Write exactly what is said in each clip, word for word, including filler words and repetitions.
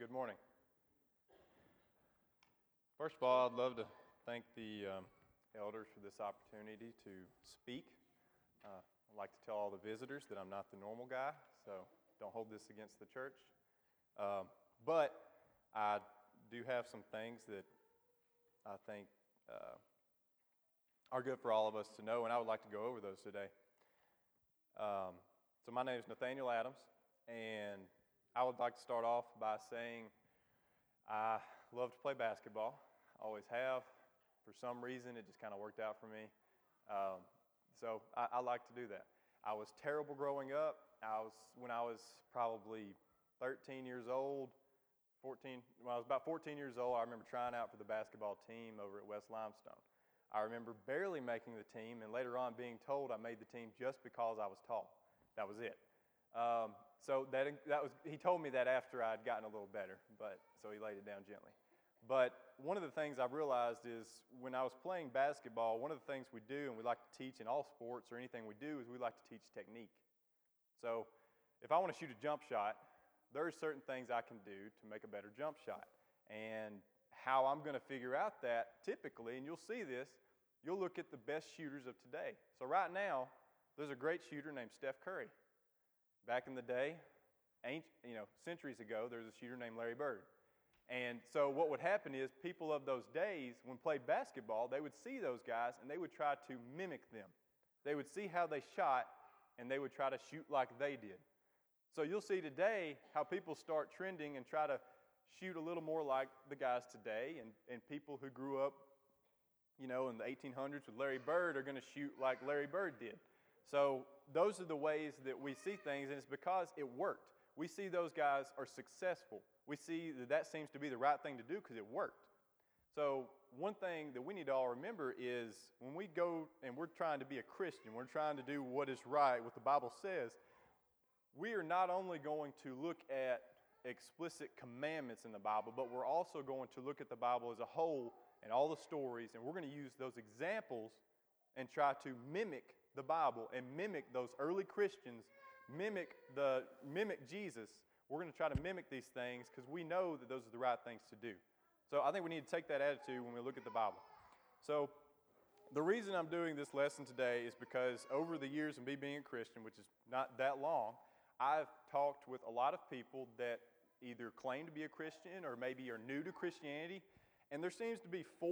Good morning. First of all, I'd love to thank the um, elders for this opportunity to speak. Uh, I'd like to tell all the visitors that I'm not the normal guy, so don't hold this against the church. Um, but I do have some things that I think uh, are good for all of us to know, and I would like to go over those today. Um, so my name is Nathaniel Adams, and I would like to start off by saying I love to play basketball. I always have. For some reason, it just kind of worked out for me. Um, so I, I like to do that. I was terrible growing up. I was when I was probably thirteen years old, fourteen. When I was about fourteen years old, I remember trying out for the basketball team over at West Limestone. I remember barely making the team, and later on being told I made the team just because I was tall. That was it. Um, so that that was he told me that after I'd gotten a little better, but so he laid it down gently. But one of the things I've realized is when I was playing basketball, one of the things we do, and we like to teach in all sports or anything we do, is we like to teach technique. So if I want to shoot a jump shot, there are certain things I can do to make a better jump shot. And how I'm going to figure out that typically, and you'll see this, you'll look at the best shooters of today. So right now, there's a great shooter named Steph Curry. Back in the day, you know, centuries ago, there was a shooter named Larry Bird. And so what would happen is people of those days, when played basketball, they would see those guys and they would try to mimic them. They would see how they shot and they would try to shoot like they did. So you'll see today how people start trending and try to shoot a little more like the guys today, and, and people who grew up, you know, in the eighteen hundreds with Larry Bird are going to shoot like Larry Bird did. So those are the ways that we see things, and it's because it worked. We see those guys are successful. We see that that seems to be the right thing to do because it worked. So one thing that we need to all remember is when we go and we're trying to be a Christian, we're trying to do what is right, what the Bible says, we are not only going to look at explicit commandments in the Bible, but we're also going to look at the Bible as a whole and all the stories, and we're going to use those examples and try to mimic the Bible and mimic those early Christians, mimic the mimic Jesus. We're going to try to mimic these things because we know that those are the right things to do. So I think we need to take that attitude when we look at the Bible. So the reason I'm doing this lesson today is because over the years of me being a Christian, which is not that long, I've talked with a lot of people that either claim to be a Christian or maybe are new to Christianity, and there seems to be four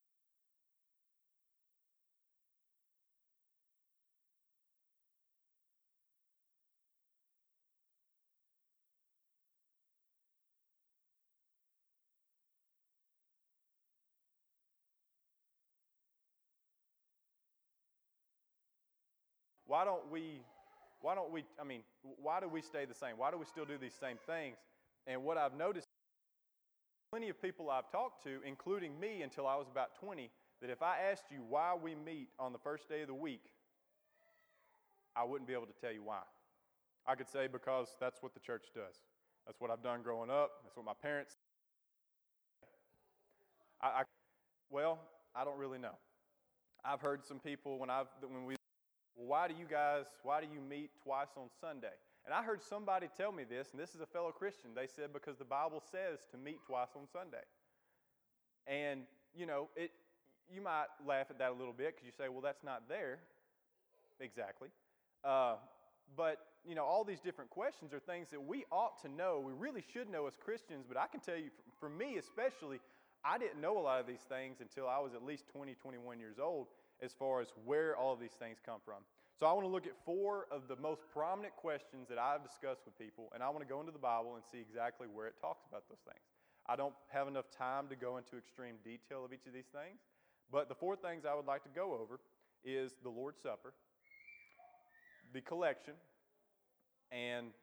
Why don't we, why don't we, I mean, why do we stay the same? Why do we still do these same things? And what I've noticed, plenty of people I've talked to, including me until I was about twenty, that if I asked you why we meet on the first day of the week, I wouldn't be able to tell you why. I could say because that's what the church does. That's what I've done growing up. That's what my parents say. I, I well, I don't really know. I've heard some people when I've, when we Well, why do you guys, why do you meet twice on Sunday? And I heard somebody tell me this, and this is a fellow Christian. They said because the Bible says to meet twice on Sunday. And, you know, it. you might laugh at that a little bit because you say, well, that's not there. Exactly. Uh, but, you know, all these different questions are things that we ought to know. We really should know as Christians, but I can tell you, for me especially, I didn't know a lot of these things until I was at least twenty, twenty-one years old, as far as where all of these things come from. So I want to look at four of the most prominent questions that I've discussed with people, and I want to go into the Bible and see exactly where it talks about those things. I don't have enough time to go into extreme detail of each of these things, but the four things I would like to go over is the Lord's Supper, the collection, and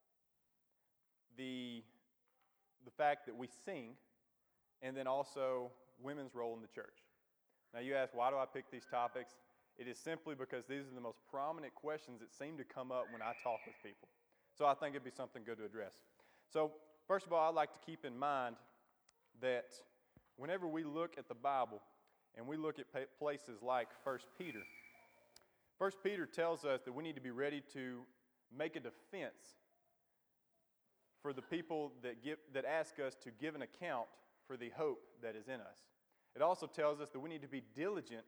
the, the fact that we sing, and then also women's role in the church. Now you ask, why do I pick these topics? It is simply because these are the most prominent questions that seem to come up when I talk with people. So I think it'd be something good to address. So first of all, I'd like to keep in mind that whenever we look at the Bible and we look at places like First Peter, First Peter tells us that we need to be ready to make a defense for the people that give, that ask us to give an account for the hope that is in us. It also tells us that we need to be diligent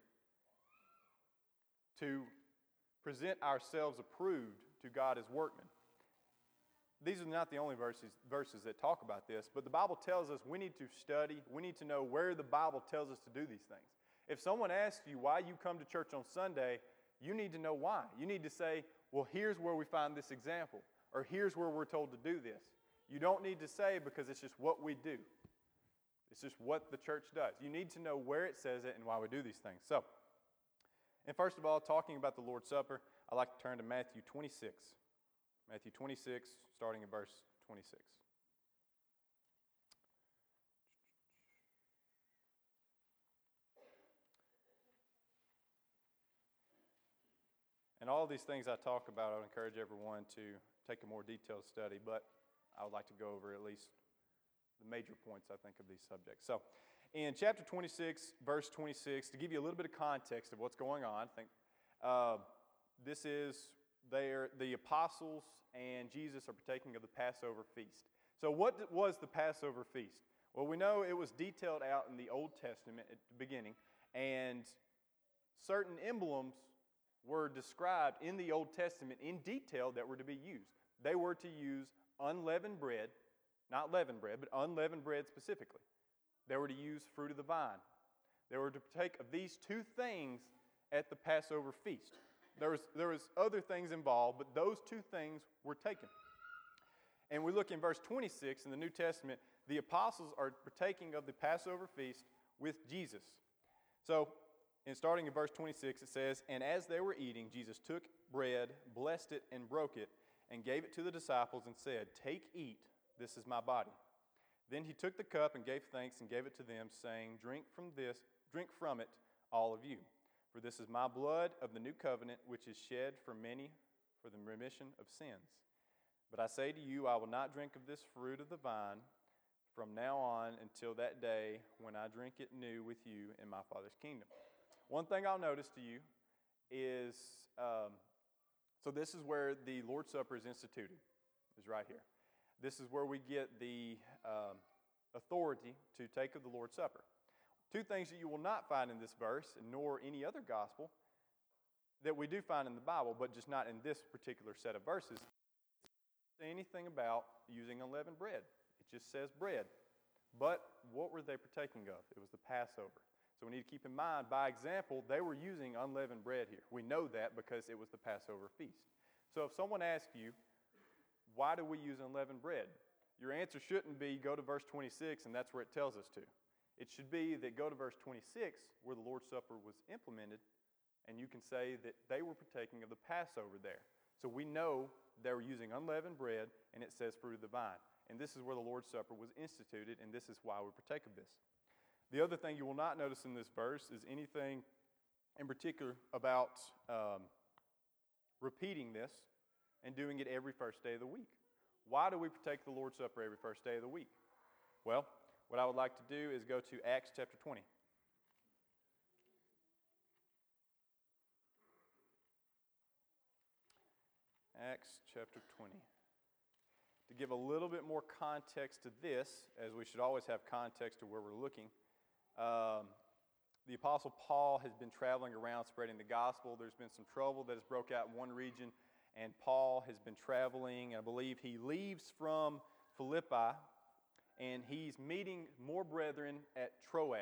to present ourselves approved to God as workmen. These are not the only verses, verses that talk about this, but the Bible tells us we need to study, we need to know where the Bible tells us to do these things. If someone asks you why you come to church on Sunday, you need to know why. You need to say, well, here's where we find this example, or here's where we're told to do this. You don't need to say because it's just what we do. It's just what the church does. You need to know where it says it and why we do these things. So, and first of all, talking about the Lord's Supper, I'd like to turn to Matthew twenty-six. Matthew twenty-six, starting at verse twenty-six. And all these things I talk about, I would encourage everyone to take a more detailed study, but I would like to go over at least the major points, I think, of these subjects. So, in chapter twenty-six, verse twenty-six, to give you a little bit of context of what's going on, I think uh, this is there, the apostles and Jesus are partaking of the Passover feast. So, what was the Passover feast? Well, we know it was detailed out in the Old Testament at the beginning, and certain emblems were described in the Old Testament in detail that were to be used. They were to use unleavened bread, not leavened bread, but unleavened bread specifically. They were to use fruit of the vine. They were to partake of these two things at the Passover feast. There was, there was other things involved, but those two things were taken. And we look in verse twenty-six in the New Testament, the apostles are partaking of the Passover feast with Jesus. So, and starting in verse twenty-six, it says, "And as they were eating, Jesus took bread, blessed it, and broke it, and gave it to the disciples and said, 'Take, eat, this is my body.' Then he took the cup and gave thanks and gave it to them, saying, 'Drink from this, drink from it, all of you. For this is my blood of the new covenant, which is shed for many for the remission of sins. But I say to you, I will not drink of this fruit of the vine from now on until that day when I drink it new with you in my Father's kingdom.'" One thing I'll notice to you is, um, so this is where the Lord's Supper is instituted, is right here. This is where we get the um, authority to take of the Lord's Supper. Two things that you will not find in this verse, nor any other gospel, that we do find in the Bible, but just not in this particular set of verses, say anything about using unleavened bread. It just says bread. But what were they partaking of? It was the Passover. So we need to keep in mind, by example, they were using unleavened bread here. We know that because it was the Passover feast. So if someone asks you, why do we use unleavened bread? Your answer shouldn't be, go to verse twenty-six and that's where it tells us to. It should be that go to verse twenty-six where the Lord's Supper was implemented, and you can say that they were partaking of the Passover there. So we know they were using unleavened bread, and it says fruit of the vine. And this is where the Lord's Supper was instituted, and this is why we partake of this. The other thing you will not notice in this verse is anything in particular about um, repeating this and doing it every first day of the week. Why do we partake the Lord's Supper every first day of the week? Well, what I would like to do is go to Acts chapter twenty. Acts chapter twenty. To give a little bit more context to this, as we should always have context to where we're looking, um, the Apostle Paul has been traveling around spreading the gospel. There's been some trouble that has broke out in one region, and Paul has been traveling. I believe he leaves from Philippi, and he's meeting more brethren at Troas.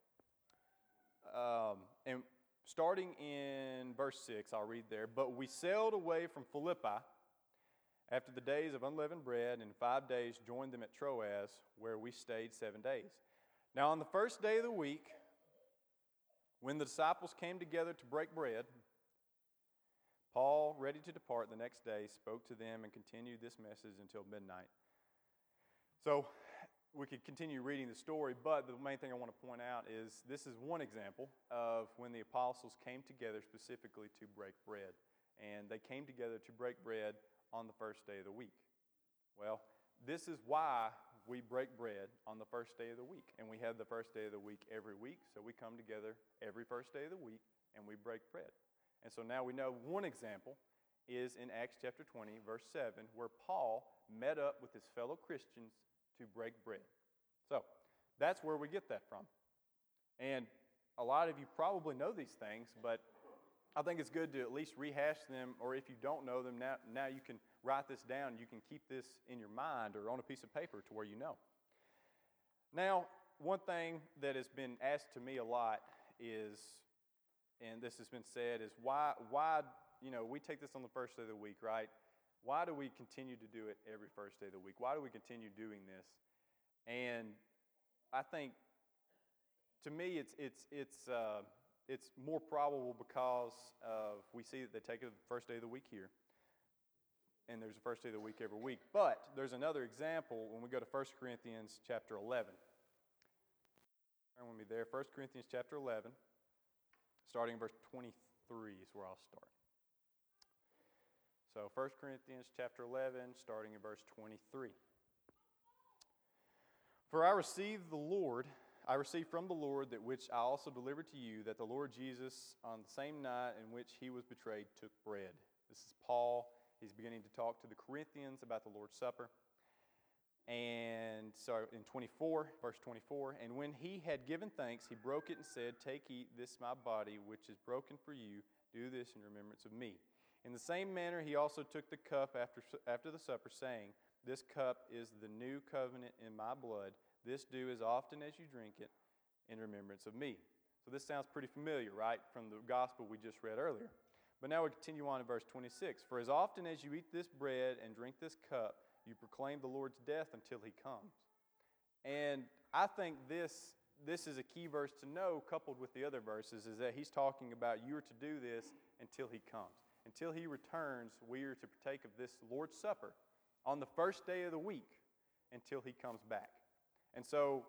Um, and starting in verse six, I'll read there. "But we sailed away from Philippi after the days of unleavened bread, and in five days joined them at Troas, where we stayed seven days. Now on the first day of the week, when the disciples came together to break bread, Paul, ready to depart the next day, spoke to them and continued this message until midnight." So we could continue reading the story, but the main thing I want to point out is this is one example of when the apostles came together specifically to break bread. And they came together to break bread on the first day of the week. Well, this is why we break bread on the first day of the week. And we have the first day of the week every week, so we come together every first day of the week and we break bread. And so now we know one example, is in Acts chapter twenty, verse seven, where Paul met up with his fellow Christians to break bread. So, that's where we get that from. And a lot of you probably know these things, but I think it's good to at least rehash them, or if you don't know them, now, now you can write this down. You can keep this in your mind or on a piece of paper to where you know. Now, one thing that has been asked to me a lot is, and this has been said, is why, why, you know, we take this on the first day of the week, right? Why do we continue to do it every first day of the week? Why do we continue doing this? And I think, to me, it's it's it's uh, it's more probable because of we see that they take it the first day of the week here, and there's a first day of the week every week. But there's another example when we go to First Corinthians chapter eleven. Turn with me there. First Corinthians chapter eleven, starting in verse twenty-three is where I'll start. So First Corinthians chapter eleven, starting in verse twenty-three. For I received the Lord, I received from the Lord that which I also delivered to you, that the Lord Jesus, on the same night in which he was betrayed, took bread. This is Paul. He's beginning to talk to the Corinthians about the Lord's Supper. And so in twenty-four, verse twenty-four, and when he had given thanks, he broke it and said, Take, eat, this my body, which is broken for you. Do this in remembrance of me. In the same manner, he also took the cup after, after the supper, saying, This cup is the new covenant in my blood. This do as often as you drink it in remembrance of me. So this sounds pretty familiar, right, from the gospel we just read earlier. But now we continue on in verse twenty-six. For as often as you eat this bread and drink this cup, you proclaim the Lord's death until he comes. And I think this, this is a key verse to know, coupled with the other verses, is that he's talking about you are to do this until he comes. Until he returns, we are to partake of this Lord's Supper on the first day of the week until he comes back. And so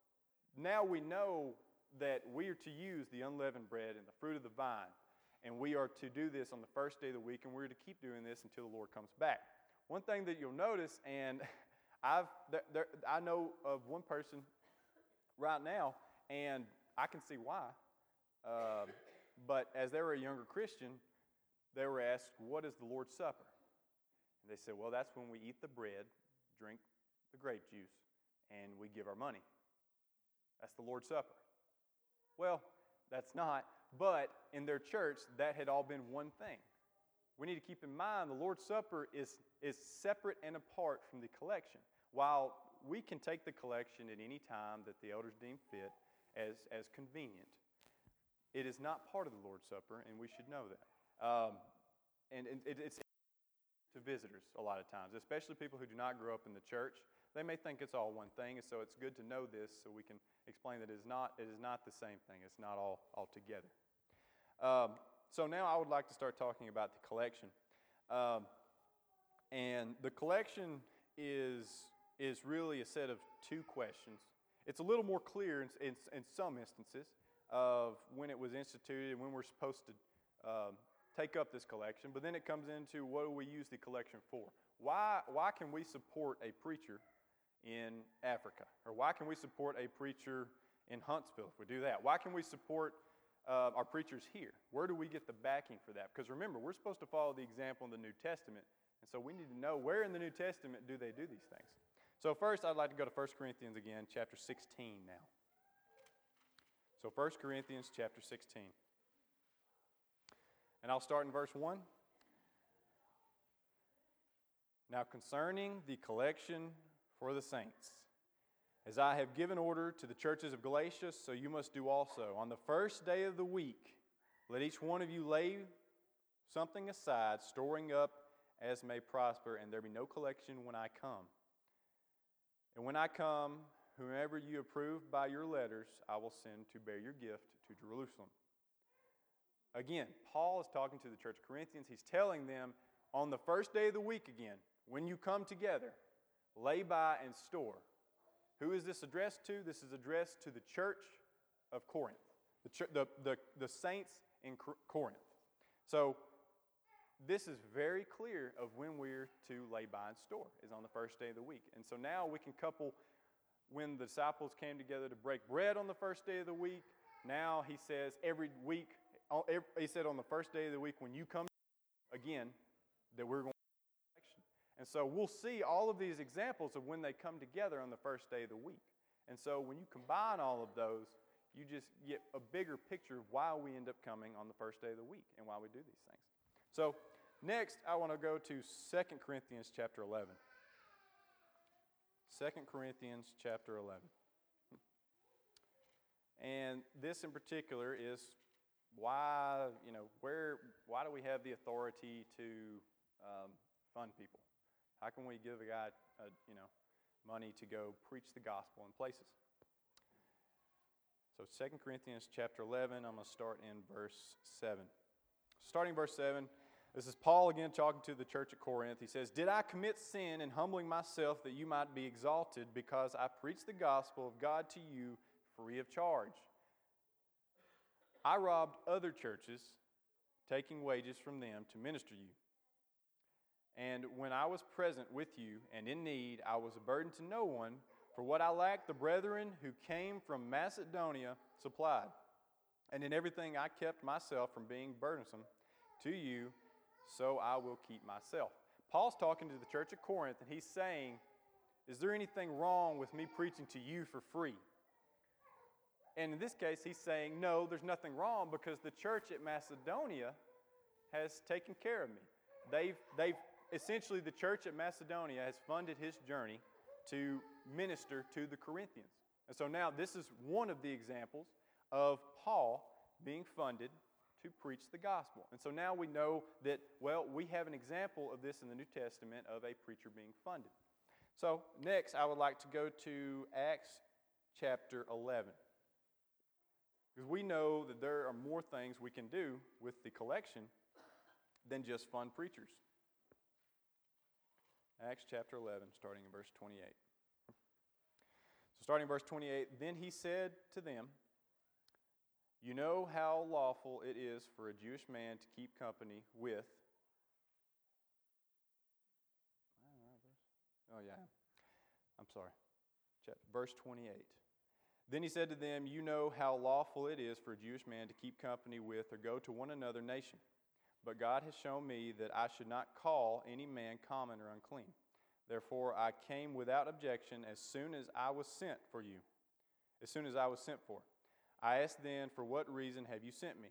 now we know that we are to use the unleavened bread and the fruit of the vine, and we are to do this on the first day of the week, and we're to keep doing this until the Lord comes back. One thing that you'll notice, and I've there, there, I know of one person right now, and I can see why, uh, but as they were a younger Christian, they were asked, what is the Lord's Supper? And they said, well, that's when we eat the bread, drink the grape juice, and we give our money. That's the Lord's Supper. Well, that's not, but in their church, that had all been one thing. We need to keep in mind the Lord's Supper is, is separate and apart from the collection. While we can take the collection at any time that the elders deem fit as, as convenient, it is not part of the Lord's Supper, and we should know that. Um, and and it, it's to visitors a lot of times, especially people who do not grow up in the church. They may think it's all one thing, and so it's good to know this so we can explain that it is not, it is not the same thing. It's not all, all together. Um, so now I would like to start talking about the collection. Um, and the collection is, is really a set of two questions. It's a little more clear in, in, in some instances of when it was instituted and when we're supposed to um, take up this collection, but then it comes into what do we use the collection for? Why, why can we support a preacher in Africa? Or why can we support a preacher in Huntsville if we do that? Why can we support uh, our preachers here? Where do we get the backing for that? Because remember, we're supposed to follow the example in the New Testament, and so we need to know where in the New Testament do they do these things. So first, I'd like to go to First Corinthians again, chapter sixteen now. So First Corinthians chapter sixteen. And I'll start in verse one. Now concerning the collection for the saints, as I have given order to the churches of Galatia, so you must do also. On the first day of the week, let each one of you lay something aside, storing up as may prosper, and there be no collection when I come. And when I come, whomever you approve by your letters, I will send to bear your gift to Jerusalem. Again, Paul is talking to the church of Corinthians. He's telling them, on the first day of the week again, when you come together, lay by and store. Who is this addressed to? This is addressed to the church of Corinth, the, ch- the, the, the saints in Corinth. So this is very clear of when we're to lay by and store, is on the first day of the week. And so now we can couple when the disciples came together to break bread on the first day of the week. Now he says every week, he said on the first day of the week when you come again, that we're going to election. And so we'll see all of these examples of when they come together on the first day of the week. And so when you combine all of those, you just get a bigger picture of why we end up coming on the first day of the week and why we do these things. So next, I want to go to Second Corinthians chapter eleven. Second Corinthians chapter eleven. And this in particular is why, you know, where, why do we have the authority to um, fund people? How can we give a guy, uh, you know, money to go preach the gospel in places? So Second Corinthians chapter eleven, I'm going to start in verse seven. Starting verse seven, this is Paul again talking to the church at Corinth. He says, "Did I commit sin in humbling myself that you might be exalted because I preached the gospel of God to you free of charge? I robbed other churches, taking wages from them to minister you. And when I was present with you and in need, I was a burden to no one, for what I lacked the brethren who came from Macedonia supplied. And in everything I kept myself from being burdensome to you, so I will keep myself." Paul's talking to the church at Corinth, and he's saying, is there anything wrong with me preaching to you for free? And in this case, he's saying, no, there's nothing wrong because the church at Macedonia has taken care of me. They've, they've essentially, the church at Macedonia has funded his journey to minister to the Corinthians. And so now this is one of the examples of Paul being funded to preach the gospel. And so now we know that, well, we have an example of this in the New Testament of a preacher being funded. So next, I would like to go to Acts chapter eleven. Because we know that there are more things we can do with the collection than just fund preachers. Acts chapter eleven, starting in verse twenty-eight. So starting in verse twenty-eight, "Then he said to them, you know how lawful it is for a Jewish man to keep company with..." Oh, yeah. I'm sorry. Verse twenty-eight. "Then he said to them, you know how lawful it is for a Jewish man to keep company with or go to one another nation. But God has shown me that I should not call any man common or unclean. Therefore I came without objection as soon as I was sent for you, as soon as I was sent for. I asked then, for what reason have you sent me?"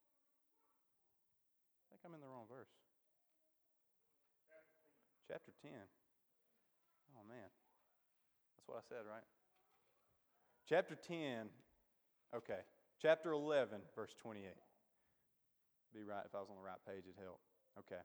I think I'm in the wrong verse. Chapter ten. Oh, man. That's what I said, right? Chapter ten. Okay. Chapter eleven, verse twenty-eight. Be right if I was on the right page, it'd help. Okay.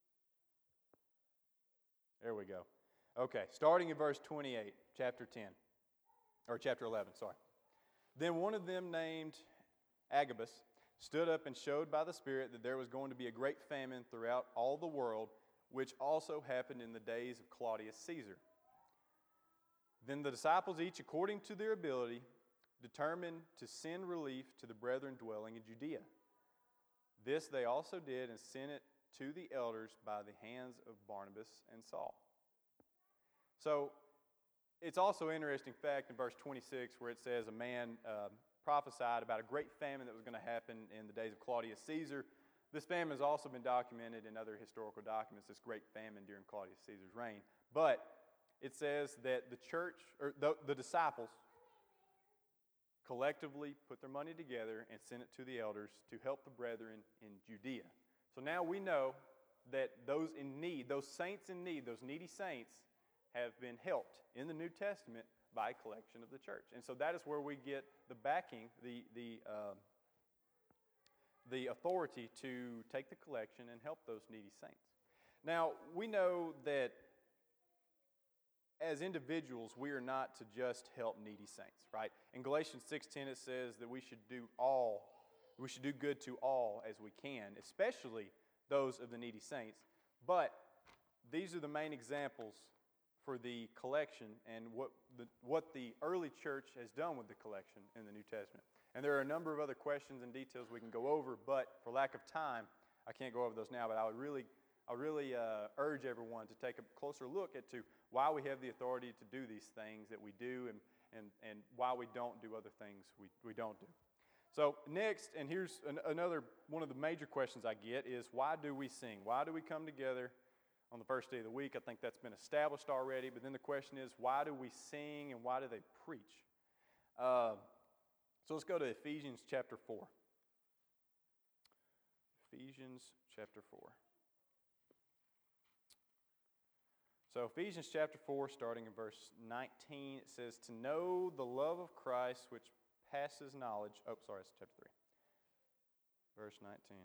There we go. Okay. Starting in verse twenty-eight, chapter ten. Or chapter eleven, sorry. "Then one of them named Agabus stood up and showed by the Spirit that there was going to be a great famine throughout all the world, which also happened in the days of Claudius Caesar. Then the disciples, each according to their ability, determined to send relief to the brethren dwelling in Judea. This they also did and sent it to the elders by the hands of Barnabas and Saul." So, it's also an interesting fact in verse twenty-six where it says a man uh, prophesied about a great famine that was going to happen in the days of Claudius Caesar. This famine has also been documented in other historical documents, this great famine during Claudius Caesar's reign. But it says that the church, or the, the disciples, collectively put their money together and sent it to the elders to help the brethren in Judea. So now we know that those in need, those saints in need, those needy saints, have been helped in the New Testament by a collection of the church. And so that is where we get the backing, the, the, uh, the authority to take the collection and help those needy saints. Now, we know that as individuals, we are not to just help needy saints, right? In Galatians six ten, it says that we should do all, we should do good to all as we can, especially those of the needy saints. But these are the main examples for the collection and what the, what the early church has done with the collection in the New Testament. And there are a number of other questions and details we can go over, but for lack of time, I can't go over those now, but I would really, I really uh, urge everyone to take a closer look at to why we have the authority to do these things that we do and, and, and why we don't do other things we, we don't do. So next, and here's an, another one of the major questions I get is, why do we sing? Why do we come together on the first day of the week. I think that's been established already. But then the question is, why do we sing and why do they preach? Uh, so let's go to Ephesians chapter four. Ephesians chapter four. So Ephesians chapter four, starting in verse nineteen, it says, to know the love of Christ which passes knowledge. Oh, sorry, it's chapter three. Verse nineteen.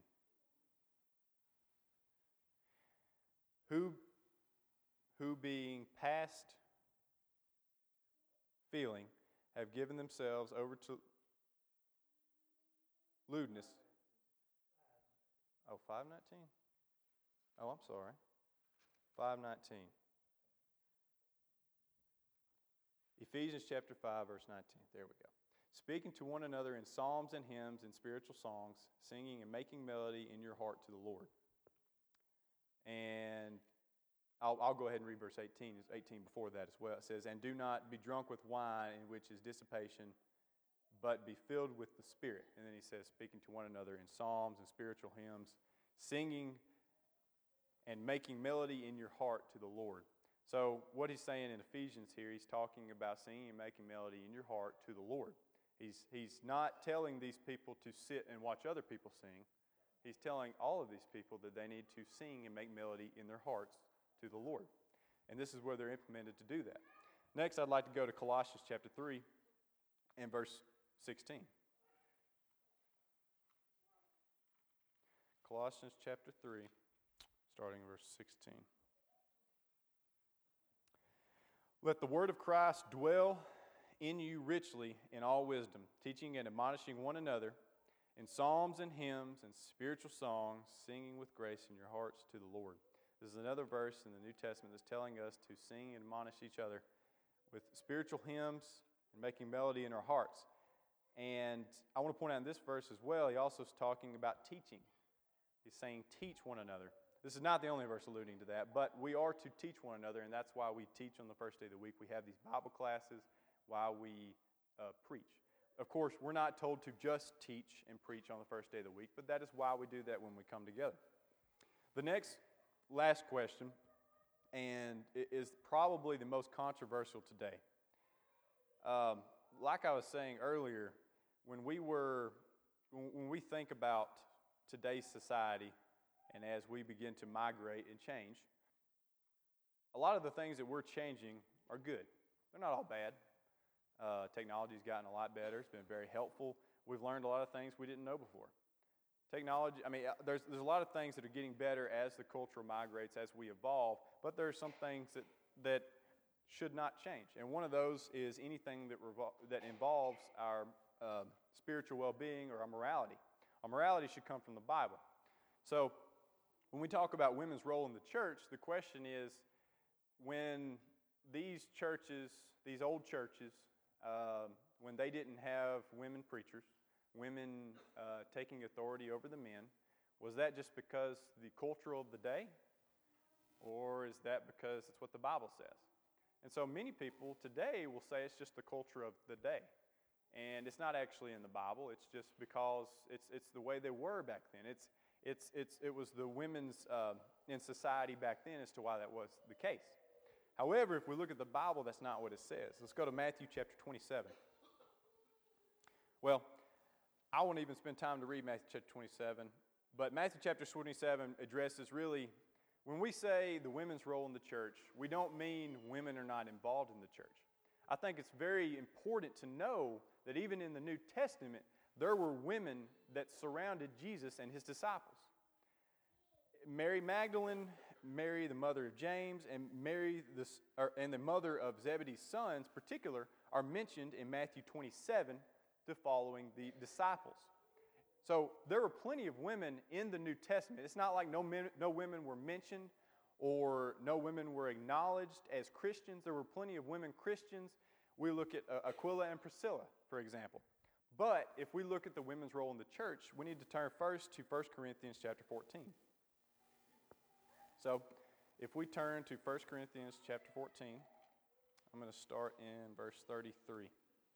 Who, who being past feeling, have given themselves over to lewdness. Oh, five nineteen? Oh, I'm sorry. five nineteen. Ephesians chapter five, verse nineteen. There we go. Speaking to one another in psalms and hymns and spiritual songs, singing and making melody in your heart to the Lord. And I'll, I'll go ahead and read verse eighteen. It's eighteen before that as well. It says, and do not be drunk with wine, in which is dissipation, but be filled with the Spirit. And then he says, speaking to one another in psalms and spiritual hymns, singing and making melody in your heart to the Lord. So what he's saying in Ephesians here, he's talking about singing and making melody in your heart to the Lord. He's, he's not telling these people to sit and watch other people sing. He's telling all of these people that they need to sing and make melody in their hearts to the Lord. And this is where they're implemented to do that. Next, I'd like to go to Colossians chapter three and verse sixteen. Colossians chapter three, starting in verse sixteen. Let the word of Christ dwell in you richly in all wisdom, teaching and admonishing one another in psalms and hymns and spiritual songs, singing with grace in your hearts to the Lord. This is another verse in the New Testament that's telling us to sing and admonish each other with spiritual hymns and making melody in our hearts. And I want to point out in this verse as well, he also is talking about teaching. He's saying, teach one another. This is not the only verse alluding to that, but we are to teach one another, and that's why we teach on the first day of the week. We have these Bible classes while we uh, preach. Of course, we're not told to just teach and preach on the first day of the week, but that is why we do that when we come together. The next, last question, and it is probably the most controversial today. Um, like I was saying earlier, when we were, when we think about today's society, and as we begin to migrate and change, a lot of the things that we're changing are good. They're not all bad. Uh, technology's gotten a lot better. It's been very helpful. We've learned a lot of things we didn't know before. Technology, I mean, there's, there's a lot of things that are getting better as the culture migrates, as we evolve, but there are some things that, that should not change. And one of those is anything that, revol- that involves our uh, spiritual well-being or our morality. Our morality should come from the Bible. So, when we talk about women's role in the church, the question is, when these churches, these old churches, uh, when they didn't have women preachers, women uh, taking authority over the men, was that just because the culture of the day? Or is that because it's what the Bible says? And so many people today will say it's just the culture of the day. And it's not actually in the Bible. It's just because it's, it's the way they were back then. It's It's, it's, it was the women's uh, in society back then as to why that was the case. However, if we look at the Bible, that's not what it says. Let's go to Matthew chapter twenty-seven. Well, I won't even spend time to read Matthew chapter twenty-seven, but Matthew chapter twenty-seven addresses really, when we say the women's role in the church, we don't mean women are not involved in the church. I think it's very important to know that even in the New Testament, there were women that surrounded Jesus and his disciples. Mary Magdalene, Mary the mother of James, and Mary the, or, and the mother of Zebedee's sons, in particular, are mentioned in Matthew twenty-seven to following the disciples. So there were plenty of women in the New Testament. It's not like no, men, no women were mentioned or no women were acknowledged as Christians. There were plenty of women Christians. We look at uh, Aquila and Priscilla, for example. But if we look at the women's role in the church, we need to turn first to First Corinthians chapter fourteen. So if we turn to First Corinthians chapter fourteen, I'm going to start in verse thirty-three.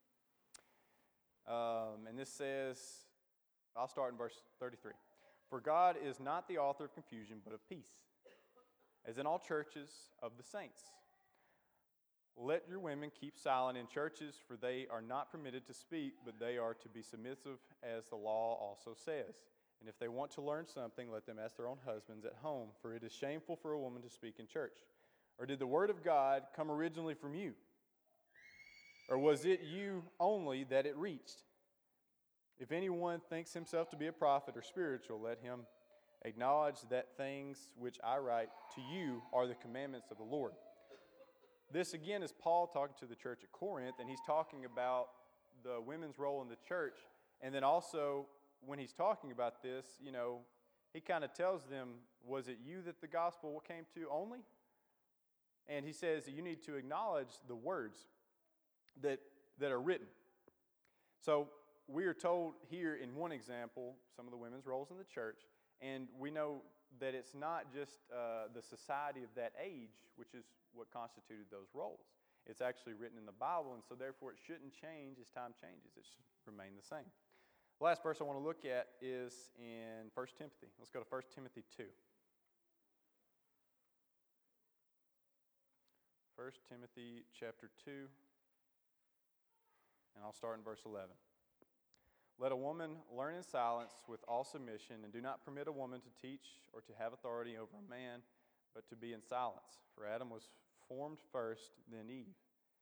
Um, and this says, I'll start in verse thirty-three. For God is not the author of confusion, but of peace, as in all churches of the saints. Let your women keep silent in churches, for they are not permitted to speak, but they are to be submissive, as the law also says. And if they want to learn something, let them ask their own husbands at home, for it is shameful for a woman to speak in church. Or did the word of God come originally from you? Or was it you only that it reached? If anyone thinks himself to be a prophet or spiritual, let him acknowledge that things which I write to you are the commandments of the Lord. This again is Paul talking to the church at Corinth, and he's talking about the women's role in the church. And then also, when he's talking about this, you know, he kind of tells them, was it you that the gospel came to only? And he says that you need to acknowledge the words that, that are written. So we are told here in one example, some of the women's roles in the church, and we know that it's not just uh, the society of that age, which is what constituted those roles. It's actually written in the Bible, and so therefore it shouldn't change as time changes. It should remain the same. The last verse I want to look at is in First Timothy. Let's go to First Timothy two. First Timothy chapter two, and I'll start in verse eleven. Let a woman learn in silence with all submission, and do not permit a woman to teach or to have authority over a man, but to be in silence. For Adam was formed first, then Eve.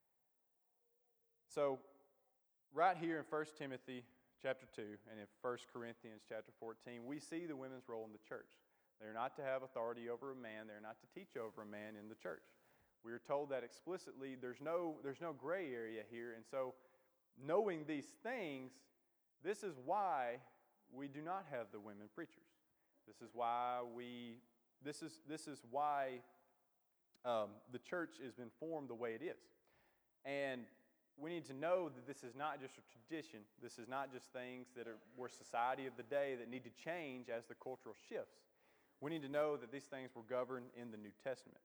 So, right here in First Timothy chapter two and in First Corinthians chapter fourteen, we see the women's role in the church. They're not to have authority over a man. They're not to teach over a man in the church. We are told that explicitly. There's no, there's no gray area here. And so, knowing these things, this is why we do not have the women preachers. This is why we. This is this is why um, the church has been formed the way it is, and we need to know that this is not just a tradition. This is not just things that are were society of the day that need to change as the cultural shifts. We need to know that these things were governed in the New Testament.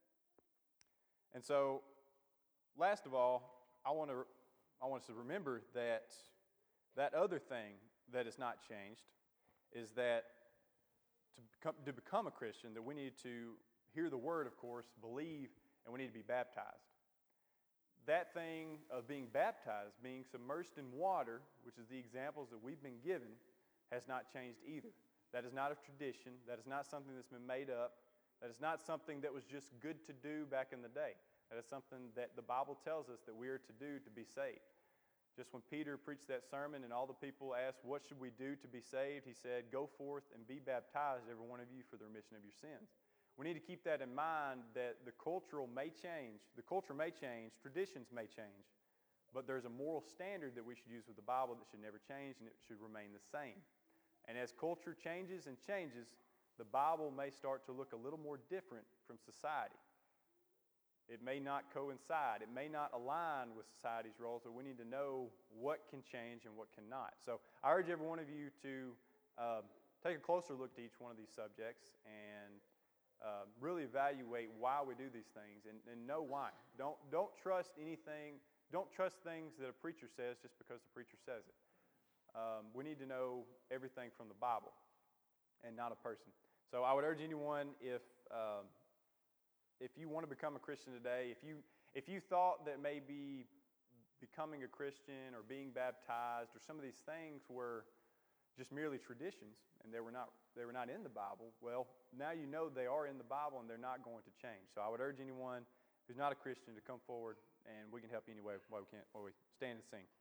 And so, last of all, I want to I want us to remember that. That other thing that has not changed is that to become, to become a Christian, that we need to hear the word, of course, believe, and we need to be baptized. That thing of being baptized, being submerged in water, which is the examples that we've been given, has not changed either. That is not a tradition. That is not something that's been made up. That is not something that was just good to do back in the day. That is something that the Bible tells us that we are to do to be saved. Just when Peter preached that sermon and all the people asked, what should we do to be saved? He said, go forth and be baptized, every one of you, for the remission of your sins. We need to keep that in mind, that the cultural may change, the culture may change, traditions may change, but there's a moral standard that we should use with the Bible that should never change, and it should remain the same. And as culture changes and changes, the Bible may start to look a little more different from society. It may not coincide. It may not align with society's roles, but we need to know what can change and what cannot. So I urge every one of you to uh, take a closer look to each one of these subjects and uh, really evaluate why we do these things and, and know why. Don't, don't trust anything. Don't trust things that a preacher says just because the preacher says it. Um, we need to know everything from the Bible and not a person. So I would urge anyone, if um, If you want to become a Christian today, if you if you thought that maybe becoming a Christian or being baptized or some of these things were just merely traditions and they were not they were not in the Bible, well, now you know they are in the Bible and they're not going to change. So I would urge anyone who's not a Christian to come forward, and we can help you any way while we can while we stand and sing.